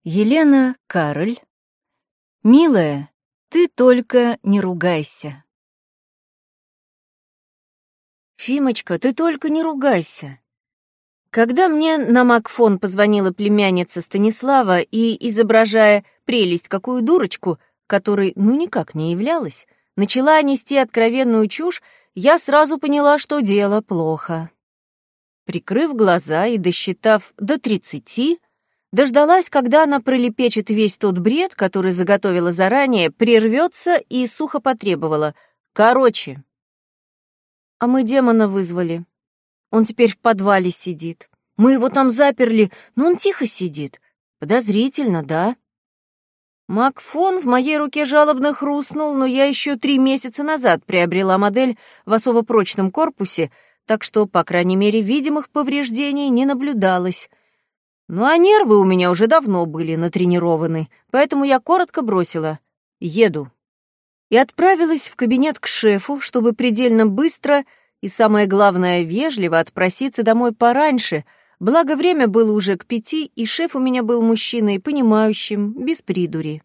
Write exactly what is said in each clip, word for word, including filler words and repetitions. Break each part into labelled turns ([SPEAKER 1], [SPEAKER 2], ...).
[SPEAKER 1] Елена Карль. «Милая, ты только не ругайся». Фимочка, ты только не ругайся. Когда мне на Макфон позвонила племянница Станислава и, изображая прелесть какую дурочку, которой ну никак не являлась, начала нести откровенную чушь, я сразу поняла, что дело плохо. Прикрыв глаза и досчитав до тридцати, дождалась, когда она пролепечет весь тот бред, который заготовила заранее, прервется и сухо потребовала. Короче. А мы демона вызвали. Он теперь в подвале сидит. Мы его там заперли, но он тихо сидит. Подозрительно, да? Макфон в моей руке жалобно хрустнул, но я еще три месяца назад приобрела модель в особо прочном корпусе, так что, по крайней мере, видимых повреждений не наблюдалось. Ну а нервы у меня уже давно были натренированы, поэтому я коротко бросила «еду» и отправилась в кабинет к шефу, чтобы предельно быстро и, самое главное, вежливо отпроситься домой пораньше, благо время было уже к пяти, и шеф у меня был мужчиной понимающим, без придури.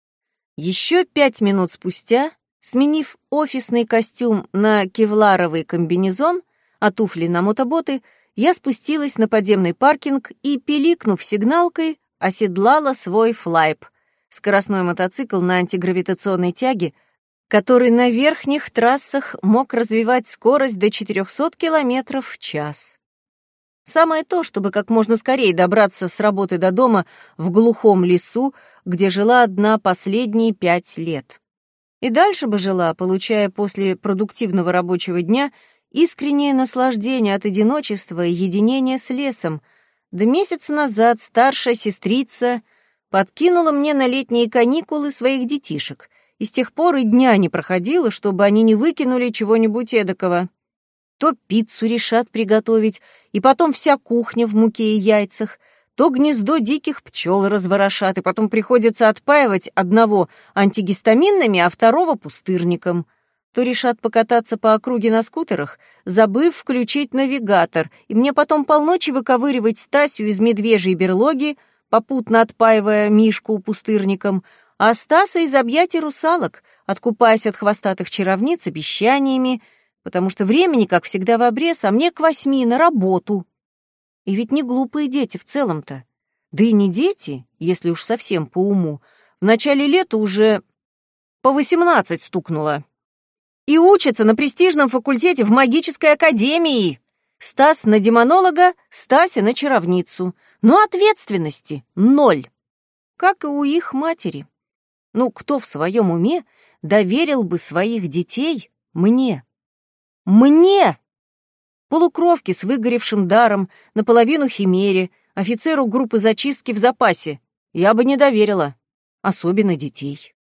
[SPEAKER 1] Еще пять минут спустя, сменив офисный костюм на кевларовый комбинезон, а туфли на мотоботы, я спустилась на подземный паркинг и, пиликнув сигналкой, оседлала свой флайп, скоростной мотоцикл на антигравитационной тяге, который на верхних трассах мог развивать скорость до четырехсот километров в час. Самое то, чтобы как можно скорее добраться с работы до дома в глухом лесу, где жила одна последние пять лет. И дальше бы жила, получая после продуктивного рабочего дня искреннее наслаждение от одиночества и единения с лесом. Да месяц назад старшая сестрица подкинула мне на летние каникулы своих детишек, и с тех пор и дня не проходило, чтобы они не выкинули чего-нибудь эдакого. То пиццу решат приготовить, и потом вся кухня в муке и яйцах, то гнездо диких пчел разворошат, и потом приходится отпаивать одного антигистаминными, а второго пустырником. То решат покататься по округе на скутерах, забыв включить навигатор, и мне потом полночи выковыривать Стасю из медвежьей берлоги, попутно отпаивая Мишку пустырником, а Стаса из объятий русалок, откупаясь от хвостатых чаровниц обещаниями, потому что времени, как всегда, в обрез, а мне к восьми на работу. И ведь не глупые дети в целом-то. Да и не дети, если уж совсем по уму. В начале лета уже по восемнадцать стукнуло. И учатся на престижном факультете в магической академии. Стас на демонолога, Стася на чаровницу. Но ответственности ноль. Как и у их матери. Ну, кто в своем уме доверил бы своих детей мне? Мне! Полукровки с выгоревшим даром, наполовину химере, офицеру группы зачистки в запасе. Я бы не доверила. Особенно детей.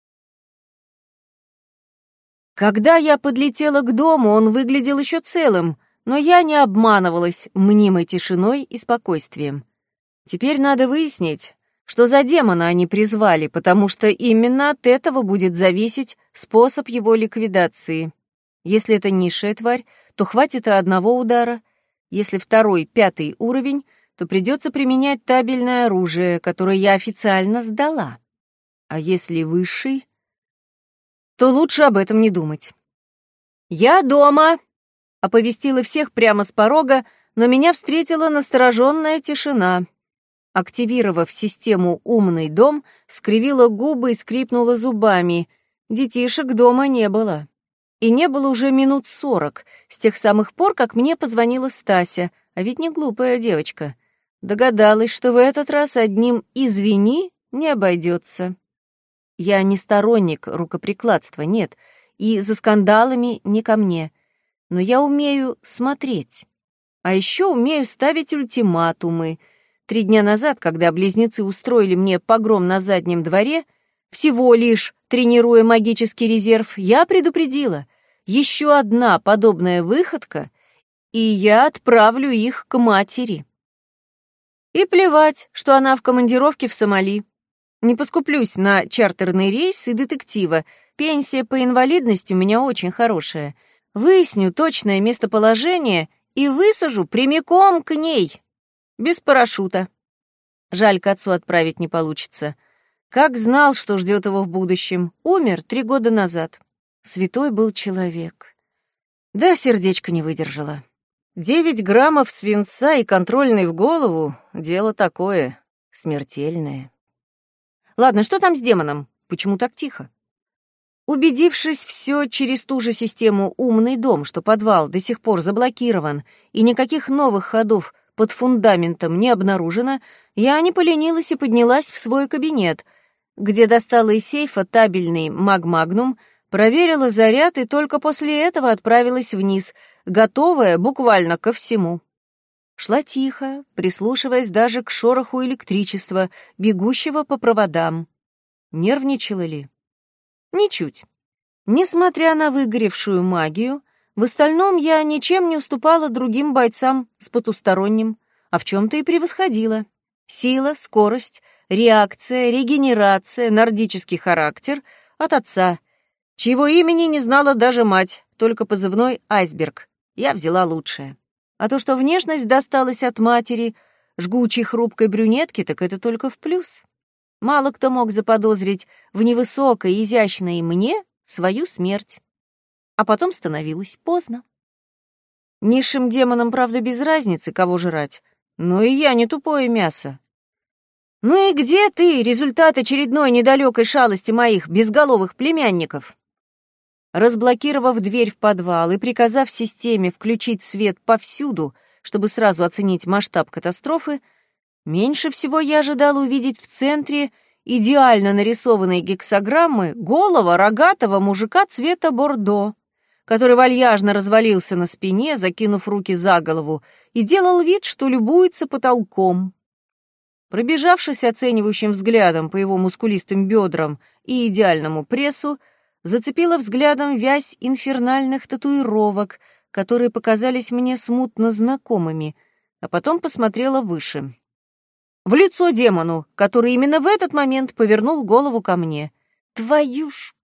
[SPEAKER 1] Когда я подлетела к дому, он выглядел еще целым, но я не обманывалась мнимой тишиной и спокойствием. Теперь надо выяснить, что за демона они призвали, потому что именно от этого будет зависеть способ его ликвидации. Если это низшая тварь, то хватит и одного удара. Если второй, пятый уровень, то придется применять табельное оружие, которое я официально сдала. А если высший, то лучше об этом не думать. «Я дома!» — оповестила всех прямо с порога, но меня встретила настороженная тишина. Активировав систему «Умный дом», скривила губы и скрипнула зубами. Детишек дома не было. И не было уже минут сорок, с тех самых пор, как мне позвонила Стася, а ведь не глупая девочка. Догадалась, что в этот раз одним «извини» не обойдется. Я не сторонник рукоприкладства, нет, и за скандалами не ко мне. Но я умею смотреть. А еще умею ставить ультиматумы. Три дня назад, когда близнецы устроили мне погром на заднем дворе, всего лишь тренируя магический резерв, я предупредила. Еще одна подобная выходка, и я отправлю их к матери. И плевать, что она в командировке в Сомали. Не поскуплюсь на чартерный рейс и детектива. Пенсия по инвалидности у меня очень хорошая. Выясню точное местоположение и высажу прямиком к ней. Без парашюта. Жаль, к отцу отправить не получится. Как знал, что ждет его в будущем. Умер три года назад. Святой был человек. Да, сердечко не выдержало. Девять граммов свинца и контрольный в голову — дело такое, смертельное. Ладно, что там с демоном? Почему так тихо? Убедившись все через ту же систему «Умный дом», что подвал до сих пор заблокирован и никаких новых ходов под фундаментом не обнаружено, я не поленилась и поднялась в свой кабинет, где достала из сейфа табельный магмагнум, проверила заряд и только после этого отправилась вниз, готовая буквально ко всему. Шла тихо, прислушиваясь даже к шороху электричества, бегущего по проводам. Нервничала ли? Ничуть. Несмотря на выгоревшую магию, в остальном я ничем не уступала другим бойцам с потусторонним, а в чем-то и превосходила. Сила, скорость, реакция, регенерация, нордический характер от отца, чьего имени не знала даже мать, только позывной «Айсберг». Я взяла лучшее. А то, что внешность досталась от матери, жгучей хрупкой брюнетки, так это только в плюс. Мало кто мог заподозрить в невысокой, изящной мне свою смерть. А потом становилось поздно. Низшим демонам, правда, без разницы, кого жрать. Но и я не тупое мясо. Ну и где ты, результат очередной недалекой шалости моих безголовых племянников? Разблокировав дверь в подвал и приказав системе включить свет повсюду, чтобы сразу оценить масштаб катастрофы, меньше всего я ожидала увидеть в центре идеально нарисованной гексограммы голого рогатого мужика цвета бордо, который вальяжно развалился на спине, закинув руки за голову, и делал вид, что любуется потолком. Пробежавшись оценивающим взглядом по его мускулистым бедрам и идеальному прессу, зацепила взглядом вязь инфернальных татуировок, которые показались мне смутно знакомыми, а потом посмотрела выше. В лицо демону, который именно в этот момент повернул голову ко мне. Твою ж...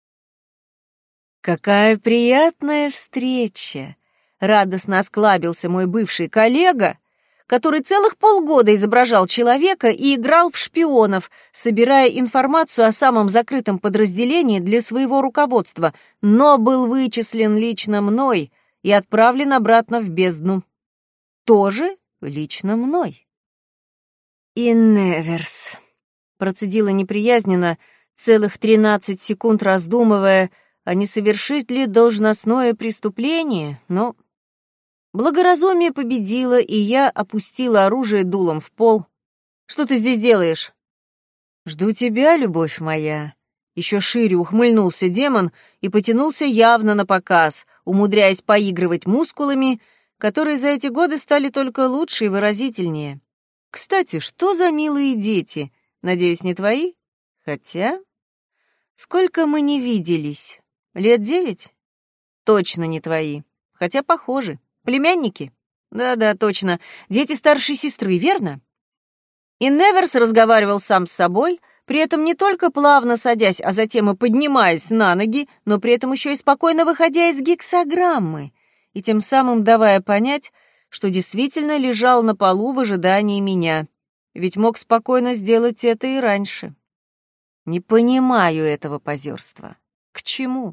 [SPEAKER 1] Какая приятная встреча! Радостно осклабился мой бывший коллега, который целых полгода изображал человека и играл в шпионов, собирая информацию о самом закрытом подразделении для своего руководства, но был вычислен лично мной и отправлен обратно в бездну. Тоже лично мной. «Инневерс», — процедила неприязненно, целых тринадцать секунд раздумывая, а не совершить ли должностное преступление, но... Благоразумие победило, и я опустила оружие дулом в пол. «Что ты здесь делаешь?» «Жду тебя, любовь моя». Еще шире ухмыльнулся демон и потянулся явно на показ, умудряясь поигрывать мускулами, которые за эти годы стали только лучше и выразительнее. «Кстати, что за милые дети? Надеюсь, не твои? Хотя... Сколько мы не виделись? Лет девять? Точно не твои. Хотя похожи. Племянники? Да-да, точно. Дети старшей сестры, верно?» И Неверс разговаривал сам с собой, при этом не только плавно садясь, а затем и поднимаясь на ноги, но при этом еще и спокойно выходя из гексограммы, и тем самым давая понять, что действительно лежал на полу в ожидании меня, ведь мог спокойно сделать это и раньше. Не понимаю этого позерства. К чему?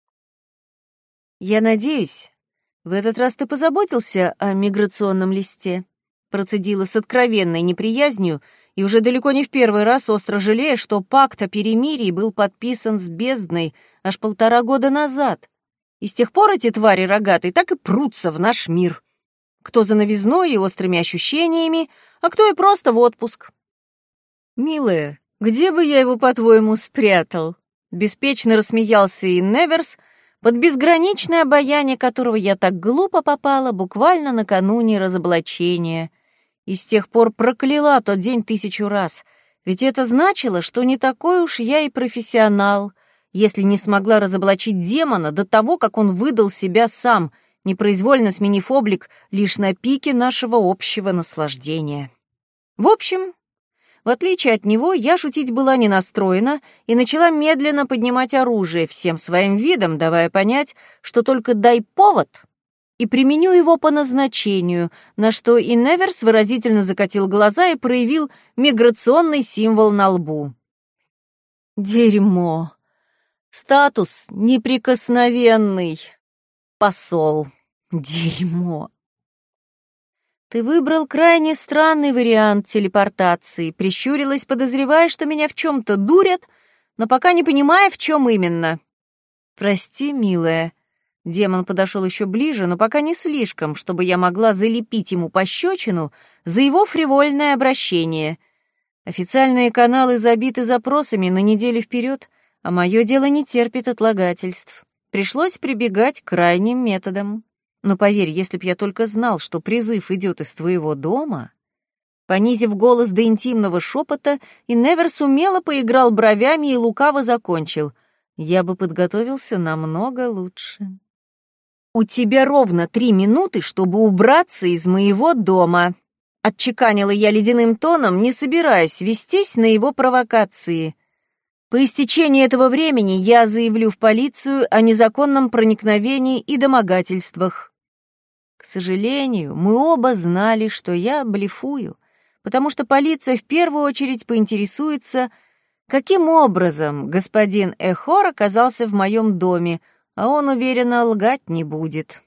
[SPEAKER 1] Я надеюсь, в этот раз ты позаботился о миграционном листе, процедила с откровенной неприязнью и уже далеко не в первый раз остро жалея, что пакт о перемирии был подписан с бездной аж полтора года назад. И с тех пор эти твари рогатые так и прутся в наш мир. Кто за новизной и острыми ощущениями, а кто и просто в отпуск. «Милая, где бы я его, по-твоему, спрятал?» Беспечно рассмеялся и Неверс, под безграничное обаяние которого я так глупо попала буквально накануне разоблачения. И с тех пор прокляла тот день тысячу раз, ведь это значило, что не такой уж я и профессионал, если не смогла разоблачить демона до того, как он выдал себя сам, непроизвольно сменив облик лишь на пике нашего общего наслаждения. В общем, в отличие от него, я шутить была не настроена и начала медленно поднимать оружие, всем своим видом давая понять, что только дай повод, и применю его по назначению, на что и Неверс выразительно закатил глаза и проявил миграционный символ на лбу. Дерьмо. Статус неприкосновенный. Посол. Дерьмо. Ты выбрал крайне странный вариант телепортации, прищурилась, подозревая, что меня в чем-то дурят, но пока не понимая, в чем именно. Прости, милая. Демон подошел еще ближе, но пока не слишком, чтобы я могла залепить ему пощечину за его фривольное обращение. Официальные каналы забиты запросами на неделю вперед, а мое дело не терпит отлагательств. Пришлось прибегать к крайним методам. Но поверь, если б я только знал, что призыв идет из твоего дома... Понизив голос до интимного шепота, и Неверс умело поиграл бровями и лукаво закончил. Я бы подготовился намного лучше. «У тебя ровно три минуты, чтобы убраться из моего дома», — отчеканила я ледяным тоном, не собираясь вестись на его провокации. «По истечении этого времени я заявлю в полицию о незаконном проникновении и домогательствах». К сожалению, мы оба знали, что я блефую, потому что полиция в первую очередь поинтересуется, каким образом господин Эхор оказался в моем доме, а он уверенно лгать не будет.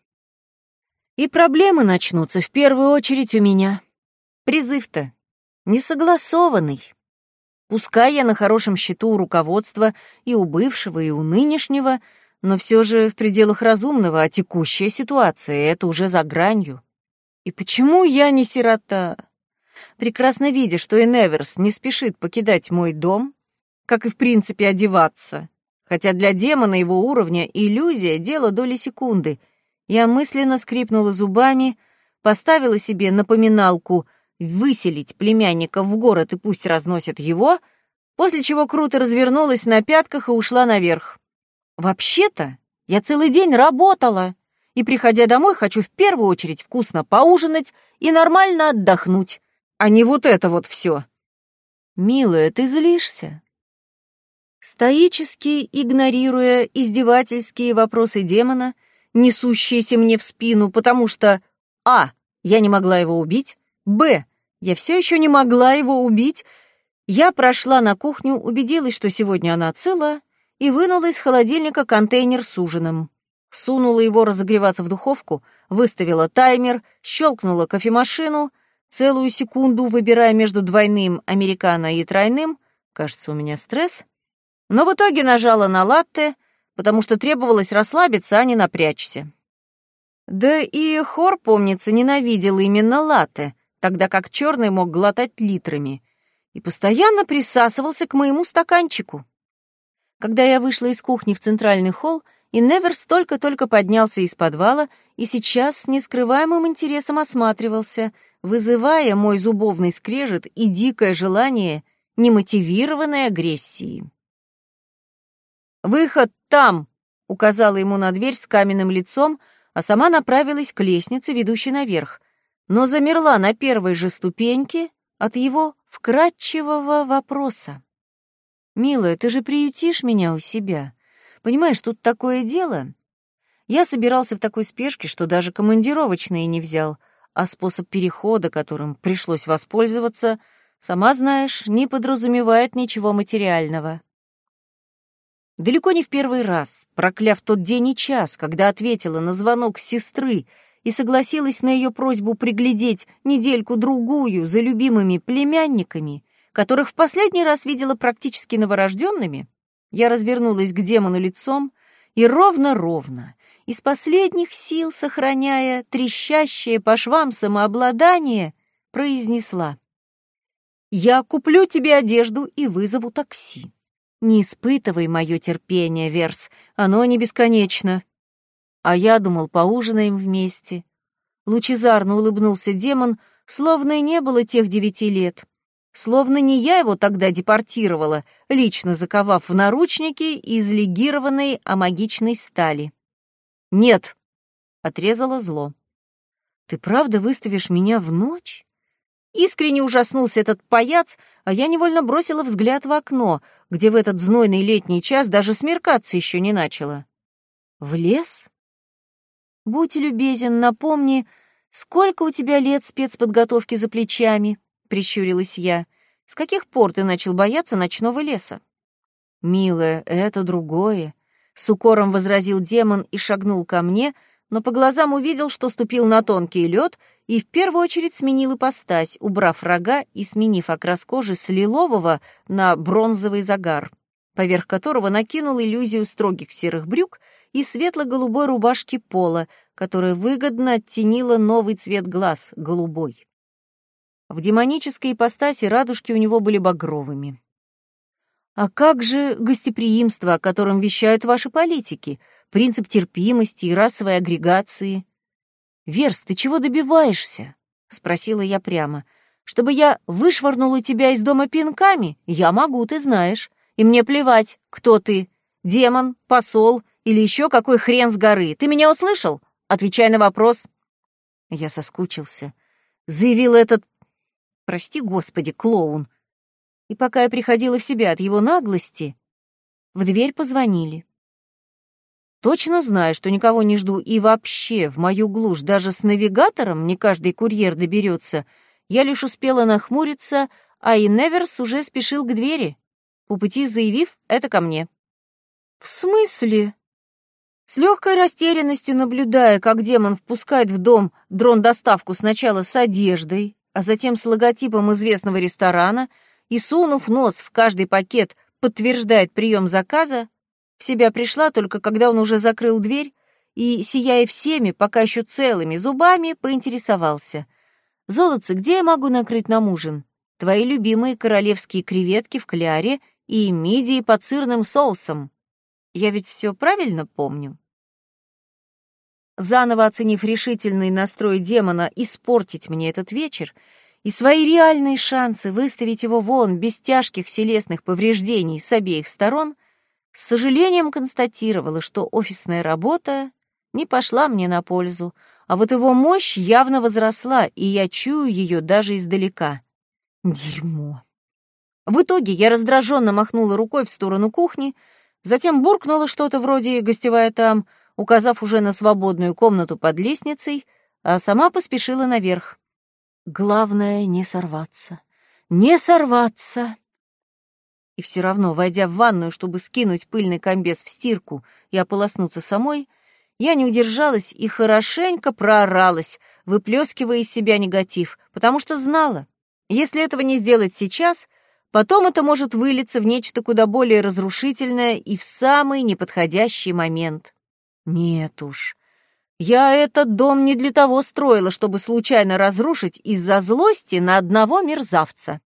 [SPEAKER 1] И проблемы начнутся в первую очередь у меня. Призыв-то несогласованный. Пускай я на хорошем счету у руководства и у бывшего, и у нынешнего, но все же в пределах разумного, а текущая ситуация — это уже за гранью. И почему я не сирота? Прекрасно видя, что и Неверс не спешит покидать мой дом, как и в принципе одеваться, хотя для демона его уровня иллюзия — дело доли секунды, я мысленно скрипнула зубами, поставила себе напоминалку выселить племянника в город и пусть разносят его, после чего круто развернулась на пятках и ушла наверх. Вообще-то я целый день работала, и, приходя домой, хочу в первую очередь вкусно поужинать и нормально отдохнуть, а не вот это вот все. Милая, ты злишься? Стоически игнорируя издевательские вопросы демона, несущиеся мне в спину, потому что а. я не могла его убить, б. я все еще не могла его убить, я прошла на кухню, убедилась, что сегодня она цела, и вынула из холодильника контейнер с ужином. Сунула его разогреваться в духовку, выставила таймер, щелкнула кофемашину, целую секунду выбирая между двойным американо и тройным, кажется, у меня стресс, но в итоге нажала на латте, потому что требовалось расслабиться, а не напрячься. Да и Хор, помнится, ненавидел именно латте, тогда как черный мог глотать литрами, и постоянно присасывался к моему стаканчику. Когда я вышла из кухни в центральный холл, и Неверс только-только поднялся из подвала и сейчас с нескрываемым интересом осматривался, вызывая мой зубовный скрежет и дикое желание немотивированной агрессии. «Выход там!» — указала ему на дверь с каменным лицом, а сама направилась к лестнице, ведущей наверх, но замерла на первой же ступеньке от его вкрадчивого вопроса. «Милая, ты же приютишь меня у себя. Понимаешь, тут такое дело. Я собирался в такой спешке, что даже командировочные не взял, а способ перехода, которым пришлось воспользоваться, сама знаешь, не подразумевает ничего материального». Далеко не в первый раз, прокляв тот день и час, когда ответила на звонок сестры и согласилась на ее просьбу приглядеть недельку-другую за любимыми племянниками, которых в последний раз видела практически новорожденными, я развернулась к демону лицом и ровно-ровно, из последних сил сохраняя трещащее по швам самообладание, произнесла: «Я куплю тебе одежду и вызову такси. Не испытывай мое терпение, Верс, оно не бесконечно». А я думал, поужинаем вместе. Лучезарно улыбнулся демон, словно и не было тех девяти лет. Словно не я его тогда депортировала, лично заковав в наручники из легированной амагичной стали. «Нет», — отрезала зло. «Ты правда выставишь меня в ночь?» Искренне ужаснулся этот паяц, а я невольно бросила взгляд в окно, где в этот знойный летний час даже смеркаться еще не начало. «В лес?» Будь любезен, напомни, сколько у тебя лет спецподготовки за плечами?» — прищурилась я. «С каких пор ты начал бояться ночного леса?» «Милая, это другое», — с укором возразил демон и шагнул ко мне, но по глазам увидел, что ступил на тонкий лед и в первую очередь сменил ипостась, убрав рога и сменив окрас кожи с лилового на бронзовый загар, поверх которого накинул иллюзию строгих серых брюк и светло-голубой рубашки пола, которая выгодно оттенила новый цвет глаз — голубой. В демонической ипостаси радужки у него были багровыми. «А как же гостеприимство, о котором вещают ваши политики, принцип терпимости и расовой агрегации?» «Верс, ты чего добиваешься?» — спросила я прямо. «Чтобы я вышвырнула тебя из дома пинками? Я могу, ты знаешь. И мне плевать, кто ты, демон, посол или еще какой хрен с горы. Ты меня услышал? Отвечай на вопрос». Я соскучился. Заявил этот, прости господи, клоун. И пока я приходила в себя от его наглости, в дверь позвонили. Точно знаю, что никого не жду, и вообще в мою глушь даже с навигатором не каждый курьер доберется. Я лишь успела нахмуриться, а и Неверс уже спешил к двери, по пути заявив «это ко мне». «В смысле?» С легкой растерянностью наблюдая, как демон впускает в дом дрон-доставку сначала с одеждой, а затем с логотипом известного ресторана, и, сунув нос в каждый пакет, подтверждает прием заказа, в себя пришла только когда он уже закрыл дверь и, сияя всеми, пока еще целыми зубами, поинтересовался. «Золотце, где я могу накрыть нам ужин? Твои любимые королевские креветки в кляре и мидии под сырным соусом. Я ведь все правильно помню?» Заново оценив решительный настрой демона испортить мне этот вечер, и свои реальные шансы выставить его вон без тяжких телесных повреждений с обеих сторон, с сожалением констатировала, что офисная работа не пошла мне на пользу, а вот его мощь явно возросла, и я чую ее даже издалека. Дерьмо. В итоге я раздраженно махнула рукой в сторону кухни, затем буркнула что-то вроде «гостевая там», указав уже на свободную комнату под лестницей, а сама поспешила наверх. Главное — не сорваться. Не сорваться! И все равно, войдя в ванную, чтобы скинуть пыльный комбез в стирку и ополоснуться самой, я не удержалась и хорошенько прооралась, выплескивая из себя негатив, потому что знала, если этого не сделать сейчас, потом это может вылиться в нечто куда более разрушительное и в самый неподходящий момент. Нет уж. Я этот дом не для того строила, чтобы случайно разрушить из-за злости на одного мерзавца.